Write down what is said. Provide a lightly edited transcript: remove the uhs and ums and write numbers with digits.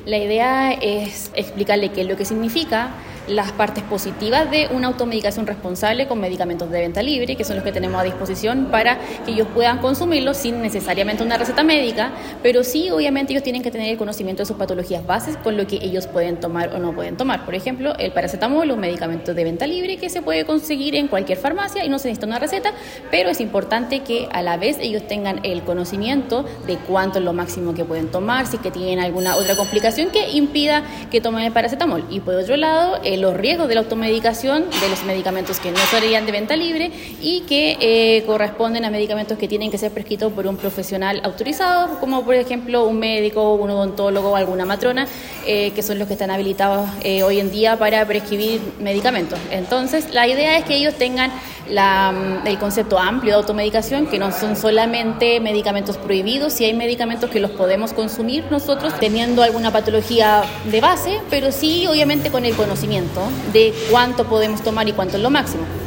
La idea es explicarle qué es lo que significa, las partes positivas de una automedicación responsable con medicamentos de venta libre, que son los que tenemos a disposición para que ellos puedan consumirlos sin necesariamente una receta médica, pero sí, obviamente, ellos tienen que tener el conocimiento de sus patologías bases con lo que ellos pueden tomar o no pueden tomar. Por ejemplo, el paracetamol, un medicamento de venta libre que se puede conseguir en cualquier farmacia y no se necesita una receta, pero es importante que a la vez ellos tengan el conocimiento de cuánto es lo máximo que pueden tomar, si es que tienen alguna otra complicación que impida que tomen el paracetamol. Y por otro lado, los riesgos de la automedicación de los medicamentos que no serían de venta libre y que corresponden a medicamentos que tienen que ser prescritos por un profesional autorizado, como por ejemplo un médico, un odontólogo o alguna matrona, que son los que están habilitados hoy en día para prescribir medicamentos. Entonces, la idea es que ellos tengan el concepto amplio de automedicación, que no son solamente medicamentos prohibidos, si hay medicamentos que los podemos consumir nosotros teniendo alguna patología de base, pero sí obviamente con el conocimiento de cuánto podemos tomar y cuánto es lo máximo.